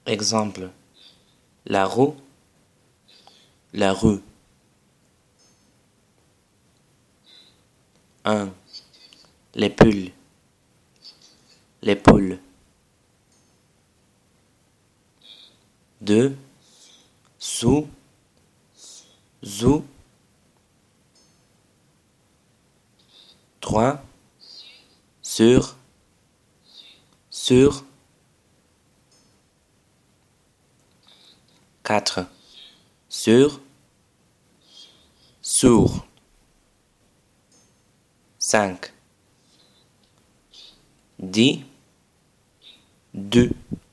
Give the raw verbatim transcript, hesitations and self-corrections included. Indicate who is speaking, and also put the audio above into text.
Speaker 1: Exemple, la roue, la rue. un. Les pulls, les poules. deux. Sous, zou. trois. Sur, sur. quatre. Sur, sourd. cinq. dix, deux.